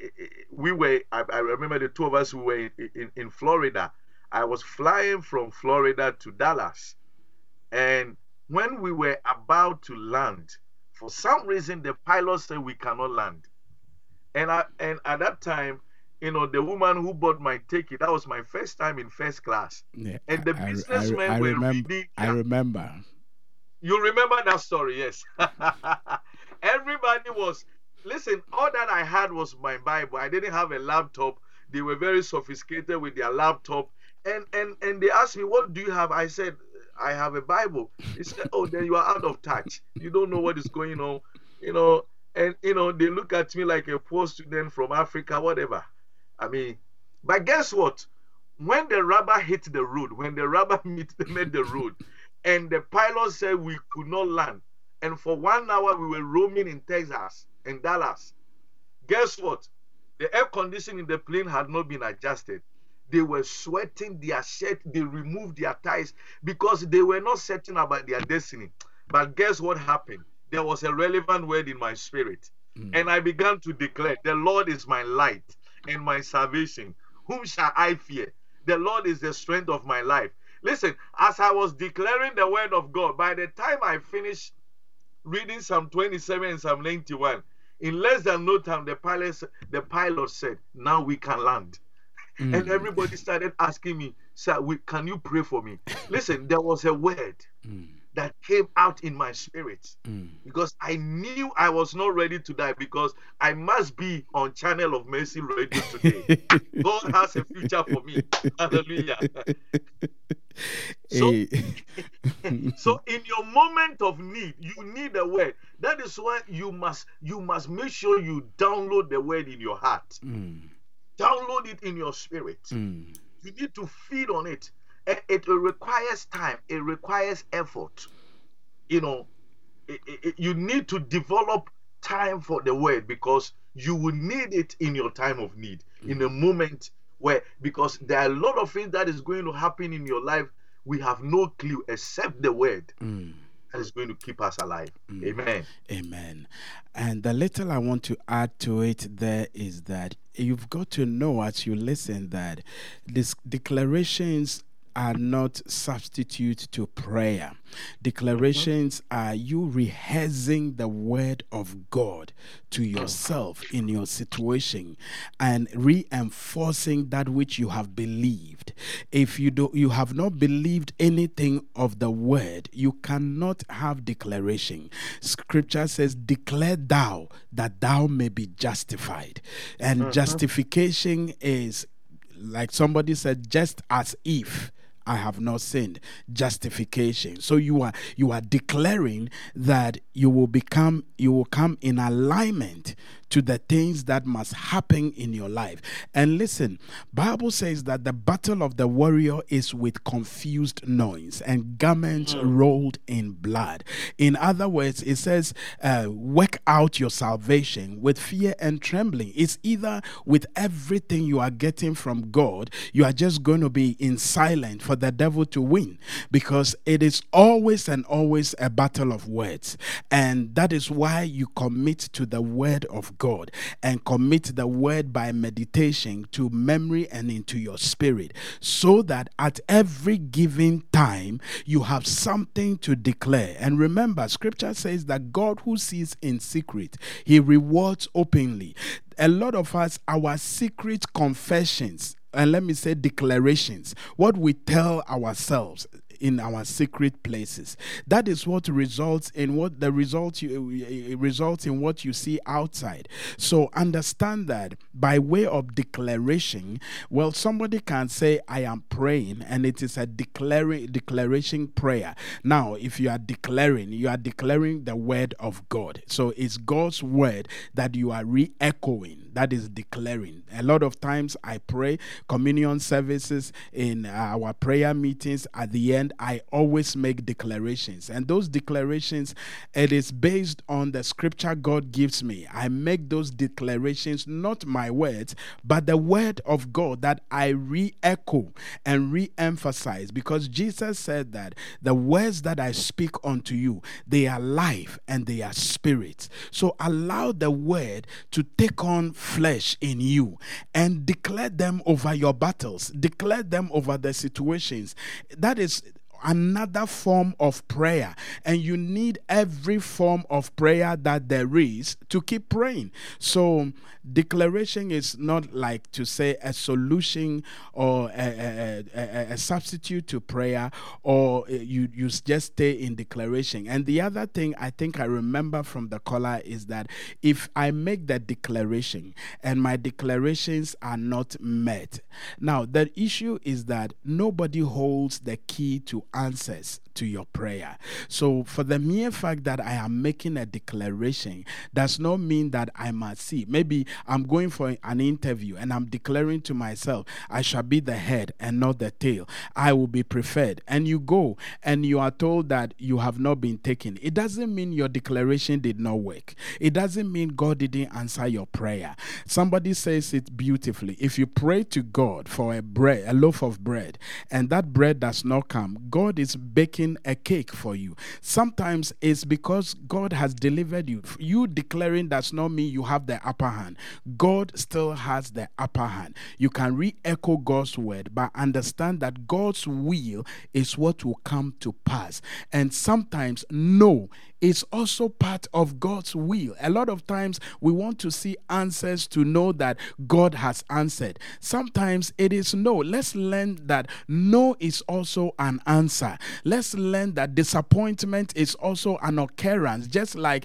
I remember the two of us who were in Florida. I was flying from Florida to Dallas. And when we were about to land, for some reason, the pilot said we cannot land. And at that time, the woman who bought my ticket, that was my first time in first class. Yeah, and the businessmen were reading. I remember. You remember that story, yes. Everybody was, listen, all that I had was my Bible. I didn't have a laptop. They were very sophisticated with their laptop. And they asked me, what do you have? I said, I have a Bible. He said, oh, then you are out of touch. You don't know what is going on. And, they look at me like a poor student from Africa, whatever. But guess what? When the rubber hit the road, when the rubber met the road, and the pilot said we could not land, and for 1 hour we were roaming in Texas, in Dallas, guess what? The air conditioning in the plane had not been adjusted. They were sweating their shirt, they removed their ties because they were not certain about their destiny. But guess what happened? There was a relevant word in my spirit. And I began to declare, the Lord is my light and my salvation. Whom shall I fear? The Lord is the strength of my life. Listen, as I was declaring the word of God, by the time I finished reading Psalm 27 and Psalm 91, in less than no time, the pilot said, now we can land. And everybody started asking me, sir, can you pray for me? Listen, there was a word that came out in my spirit because I knew I was not ready to die because I must be on Channel of Mercy Radio today. God has a future for me. Hallelujah. So in your moment of need, you need a word. That is why you must make sure you download the word in your heart. Download it in your spirit. You need to feed on it. It requires time. It requires effort. You need to develop time for the word because you will need it in your time of need, in a moment because there are a lot of things that is going to happen in your life. We have no clue except the word. That is going to keep us alive. Amen. Amen. And the little I want to add to it there is that you've got to know as you listen that these declarations are not substitute to prayer. Declarations are you rehearsing the word of God to yourself in your situation and reinforcing that which you have believed. If you have not believed anything of the word, you cannot have declaration. Scripture says, declare thou that thou may be justified. And justification is, like somebody said, just as if I have not sinned. Justification. So you are declaring that you will come in alignment to the things that must happen in your life. And listen, Bible says that the battle of the warrior is with confused noise and garments rolled in blood. In other words, it says, work out your salvation with fear and trembling. It's either with everything you are getting from God, you are just going to be in silent for the devil to win, because it is always and always a battle of words. And that is why you commit to the word of God, and commit the word by meditation to memory and into your spirit, so that at every given time you have something to declare. And remember, scripture says that God who sees in secret, he rewards openly. A lot of us, our secret confessions, and let me say declarations, what we tell ourselves in our secret places, that is what results in what you see outside. So understand that by way of declaration, well, somebody can say, I am praying, and it is a declaration prayer. Now, if you are declaring the word of God. So it's God's word that you are re-echoing. That is declaring. A lot of times I pray communion services, in our prayer meetings, at the end I always make declarations, and those declarations, it is based on the scripture God gives me. I make those declarations, not my words, but the word of God that I re-echo and re-emphasize, because Jesus said that the words that I speak unto you, they are life and they are spirit. So allow the word to take on flesh in you and declare them over your battles, declare them over the situations. That is another form of prayer, and you need every form of prayer that there is to keep praying. So declaration is not like to say a solution or a substitute to prayer, or you just stay in declaration. And the other thing I think I remember from the caller is that if I make that declaration and my declarations are not met, now the issue is that nobody holds the key to answers to your prayer. So for the mere fact that I am making a declaration does not mean that I must see. Maybe I'm going for an interview and I'm declaring to myself, I shall be the head and not the tail. I will be preferred. And you go and you are told that you have not been taken. It doesn't mean your declaration did not work. It doesn't mean God didn't answer your prayer. Somebody says it beautifully. If you pray to God for a loaf of bread, and that bread does not come, God is baking a cake for you. Sometimes it's because God has delivered you. You declaring does not mean you have the upper hand. God still has the upper hand. You can re-echo God's word, but understand that God's will is what will come to pass. And sometimes no is also part of God's will. A lot of times we want to see answers to know that God has answered. Sometimes it is no. Let's learn that no is also an answer. Let's learn that disappointment is also an occurrence, just like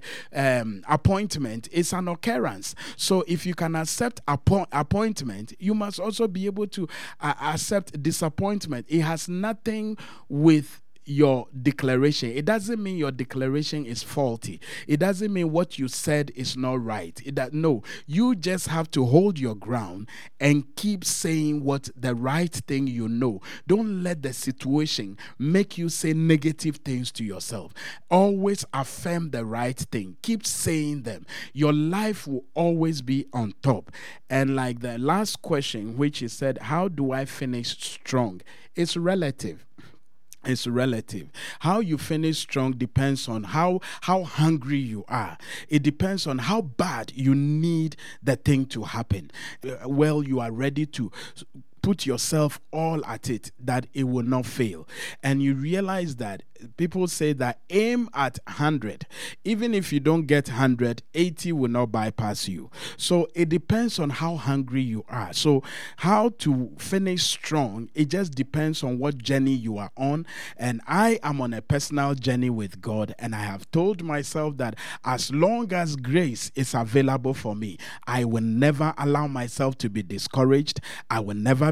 appointment is an occurrence. So if you can accept appointment, you must also be able to accept disappointment. It has nothing with your declaration. It doesn't mean your declaration is faulty. It doesn't mean what you said is not right. No, you just have to hold your ground and keep saying what the right thing you know. Don't let the situation make you say negative things to yourself. Always affirm the right thing. Keep saying them. Your life will always be on top. And like the last question, which is said, how do I finish strong? It's relative. It's relative. How you finish strong depends on how hungry you are. It depends on how bad you need the thing to happen. Well, you are ready to put yourself all at it, that it will not fail. And you realize that people say that aim at 100. Even if you don't get 100, 80 will not bypass you. So it depends on how hungry you are. So how to finish strong, it just depends on what journey you are on. And I am on a personal journey with God, and I have told myself that as long as grace is available for me, I will never allow myself to be discouraged. I will never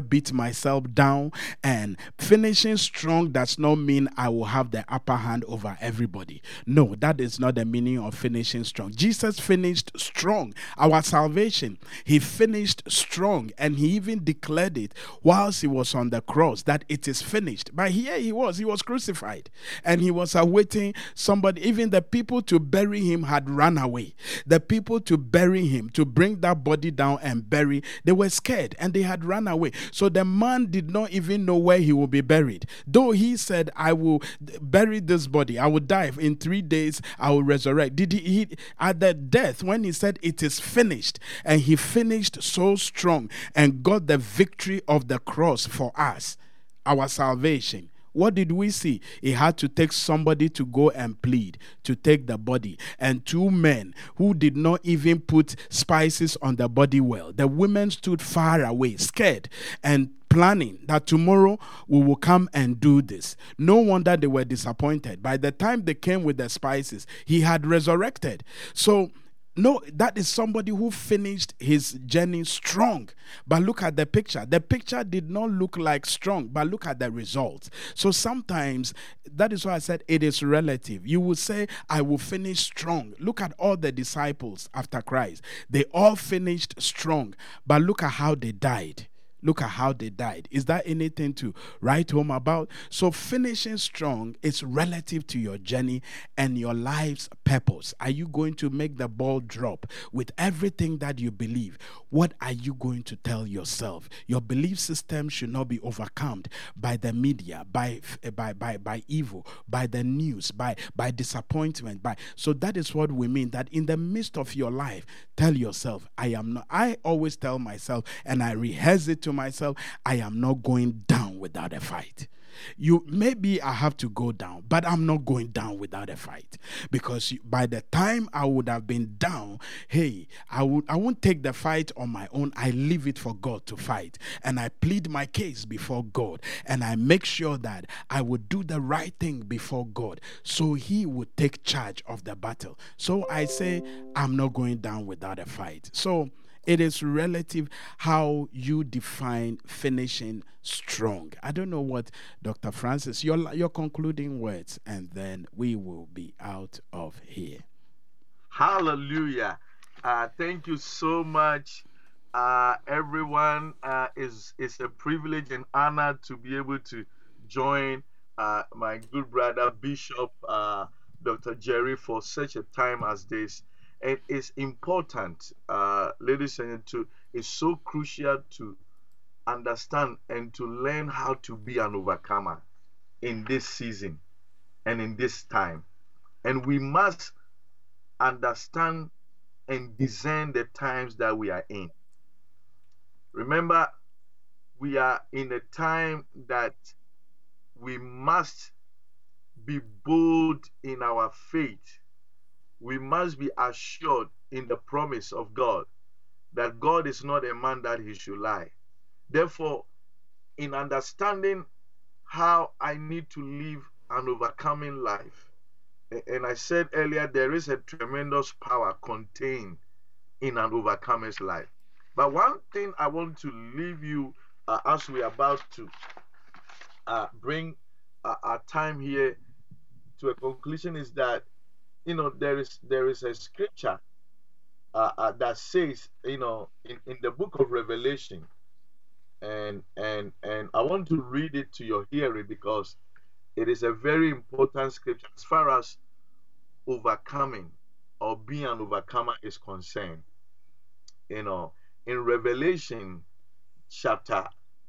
beat myself down. And finishing strong does not mean I will have the upper hand over everybody. No, that is not the meaning of finishing strong. Jesus finished strong. Our salvation, he finished strong, and he even declared it whilst he was on the cross that it is finished. But here he was crucified, and he was awaiting somebody. Even the people to bury him had run away. The people to bury him, to bring that body down and bury, they were scared and they had run away. So the man did not even know where he will be buried. Though he said, I will bury this body, I will die in 3 days, I will resurrect. Did he at the death, when he said it is finished, and he finished so strong and got the victory of the cross for us, our salvation, what did we see? He had to take somebody to go and plead, to take the body. And 2 men who did not even put spices on the body well. The women stood far away, scared, and planning that tomorrow we will come and do this. No wonder they were disappointed. By the time they came with the spices, he had resurrected. So, no, that is somebody who finished his journey strong. But look at the picture. The picture did not look like strong, but look at the results. So sometimes, that is why I said it is relative. You will say, I will finish strong. Look at all the disciples after Christ. They all finished strong, but look at how they died. Look at how they died. Is that anything to write home about? So finishing strong is relative to your journey and your life's purpose. Are you going to make the ball drop with everything that you believe? What are you going to tell yourself? Your belief system should not be overcome by the media, by evil, by the news, by disappointment. So that is what we mean, that in the midst of your life, tell yourself, I am not. I always tell myself, and I rehearse it to myself, I am not going down without a fight. Maybe I have to go down, but I'm not going down without a fight, because by the time I would have been down, hey, I won't take the fight on my own. I leave it for God to fight, and I plead my case before God, and I make sure that I would do the right thing before God, so he would take charge of the battle. So I say, I'm not going down without a fight. So it is relative how you define finishing strong. I don't know what, Dr. Francis, your concluding words, and then we will be out of here. Hallelujah. Thank you so much, everyone. It's a privilege and honor to be able to join my good brother, Bishop Dr. Jerry, for such a time as this. And it's important, ladies and gentlemen, it's so crucial to understand and to learn how to be an overcomer in this season and in this time. And we must understand and discern the times that we are in. Remember, we are in a time that we must be bold in our faith. We must be assured in the promise of God that God is not a man that he should lie. Therefore, in understanding how I need to live an overcoming life, and I said earlier, there is a tremendous power contained in an overcomer's life. But one thing I want to leave you as we are about to bring our time here to a conclusion is that, there is a scripture that says, in the book of Revelation, and I want to read it to your hearing because it is a very important scripture as far as overcoming or being an overcomer is concerned. In Revelation chapter,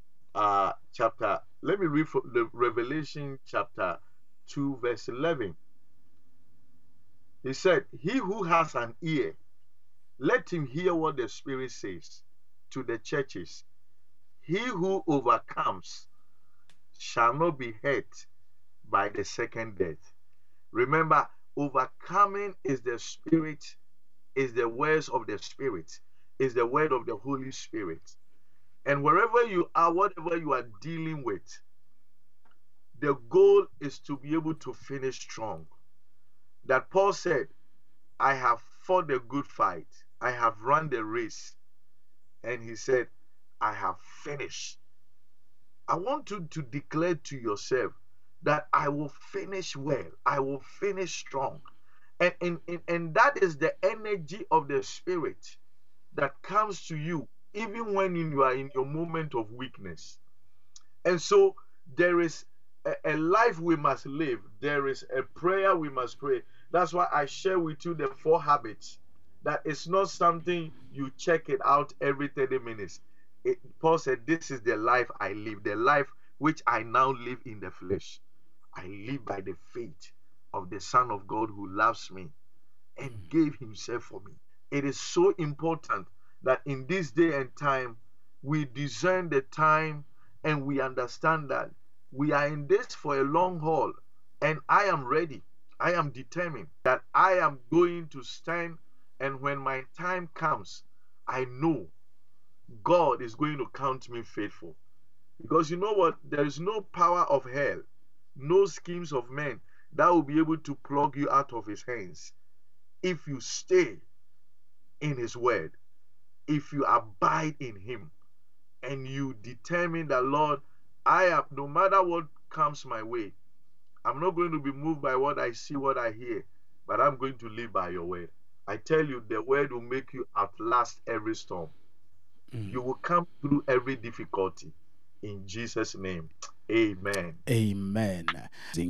let me read from the Revelation chapter 2 verse 11. He said, he who has an ear, let him hear what the Spirit says to the churches. He who overcomes shall not be hurt by the second death. Remember, overcoming is the Spirit, is the words of the Spirit, is the word of the Holy Spirit. And wherever you are, whatever you are dealing with, the goal is to be able to finish strong. That Paul said, I have fought the good fight, I have run the race, and he said, I have finished I want you to declare to yourself that I will finish well, I will finish strong. And that is the energy of the Spirit that comes to you even when you are in your moment of weakness. And so there is a life we must live, there is a prayer we must pray. That's why I share with you the 4 habits. That it's not something you check it out every 30 minutes. Paul said, this is the life I live, the life which I now live in the flesh. I live by the faith of the Son of God who loves me and gave himself for me. It is so important that in this day and time, we discern the time and we understand that we are in this for a long haul. And I am ready. I am determined that I am going to stand. And when my time comes, I know God is going to count me faithful. Because you know what? There is no power of hell, no schemes of men that will be able to plug you out of his hands if you stay in his word, if you abide in him, and you determine that, Lord, I am, no matter what comes my way, I'm not going to be moved by what I see, what I hear, but I'm going to live by your word. I tell you, the word will make you outlast every storm. You will come through every difficulty. In Jesus' name, amen. Amen.